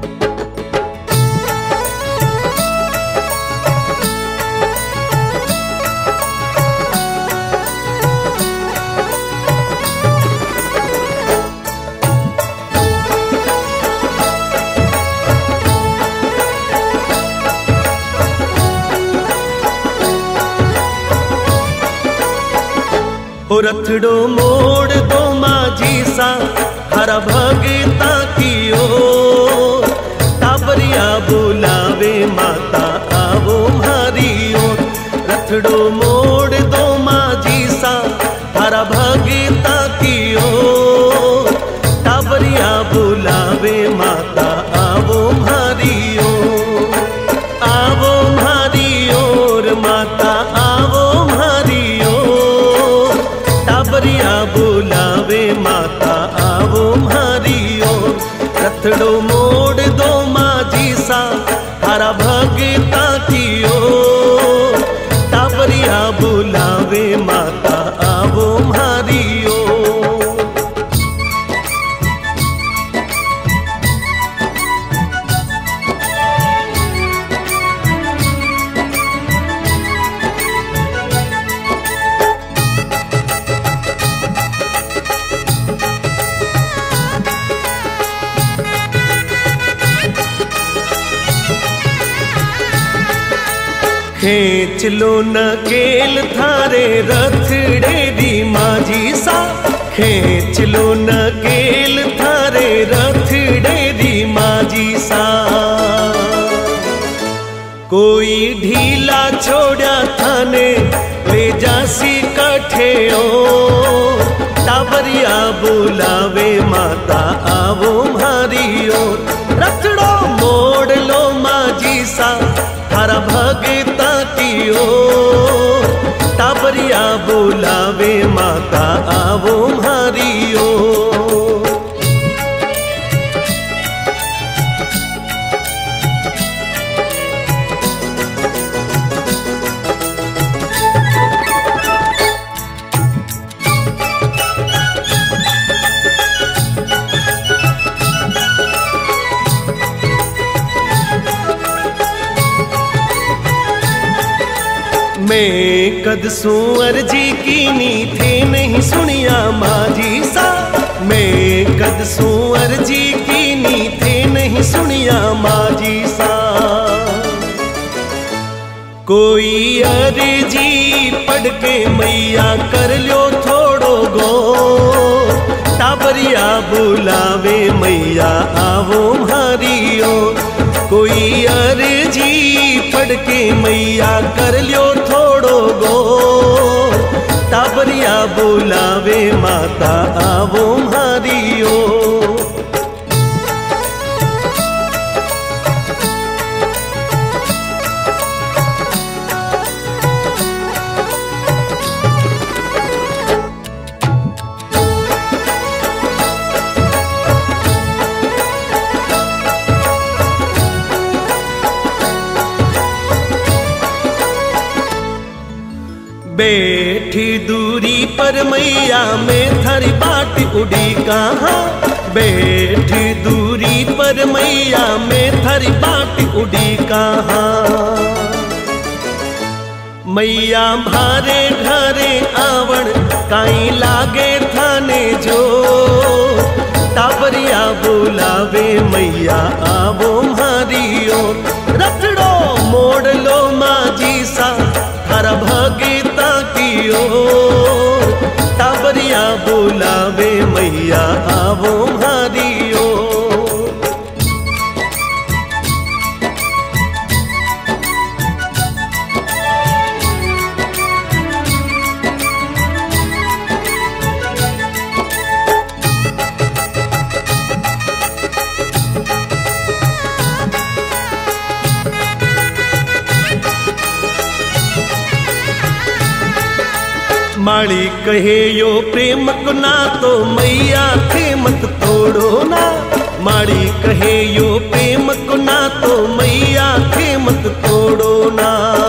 रथड़ो मोड़ दो माझी सा हरा भगता की ओर, टाबरिया बुलावे माता आवो मारी ओर। रथड़ो मोड़ दो माझी सा हरा भगता की ओर, टाबरिया बुलावे माता आवो मारी ओर। आवो मारी ओर माता आवो मारी ओर, टाबरिया बुलावे माता आवो मारी ओर। रथड़ो मोड़ दो माझी सा हरा भगता की ओर, टाबरिया बुलावे माता आवो मारी ओर। खेच लो नकेल थारे रथड़े दी माझी सा, खेच लो नकेल थारे रथड़े दी माझी सा। कोई ढीला छोड़ा थाने ले जासी कठे ओ, टाबरिया बुलावे माता आवो मारी ओर। रथड़ो मोड़ लो माझी सा हरा भगता की ओर, टाबरिया बुलावे माता आवो मारी ओर। मैं कद सुअर जी की नी थे नहीं सुनिया माझी सा, मैं कद सुअर जी की नी थे नहीं सुनिया माझी सा। कोई अर्जी पढ़ के मैया कर लो थोड़ो गो, टाबरिया बुलावे मैया आवो मारी ओर। कोई अर्जी पढ़ के मैया कर लो थोड़ो गो, टाबरिया बुलावे माता आवो मारी ओर। बैठी दूरी पर मैया में थारी बाट उड़ी कहाँ, बैठी दूरी पर मैया में थारी बाट उड़ी कहाँ। मैया भारे घरे आवण काई लागे थाने जो, टाबरिया बुलावे मैया आवो मारी ओर। रथड़ो मोड़ लो माझी सा हरा भगता की ओर, टाबरिया बुलावे मैया आवो मारी ओर। माड़ी कहे यो प्रेम को ना तो मैया थे मत तोड़ो ना, माड़ी कहे यो प्रेम को ना तो मैया थे मत तोड़ो ना।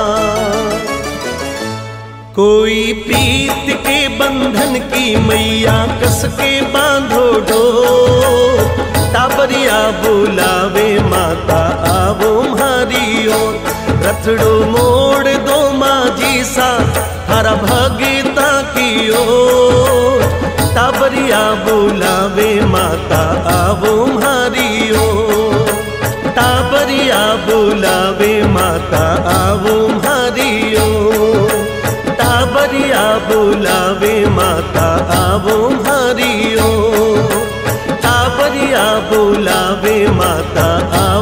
कोई प्रीत के बंधन की मैया कस के बांधो डो, टाबरिया बुलावे माता आवो म्हारी ओर। रथड़ो मोड़ दो माझी सा थारा भगता की ओर। टाबरिया बुलावे माता आवो म्हारी ओर। टाबरिया बुलावे माता आवो म्हारी ओर। टाबरिया बुलावे माता आवो म्हारी ओर। टाबरिया बुलावे माता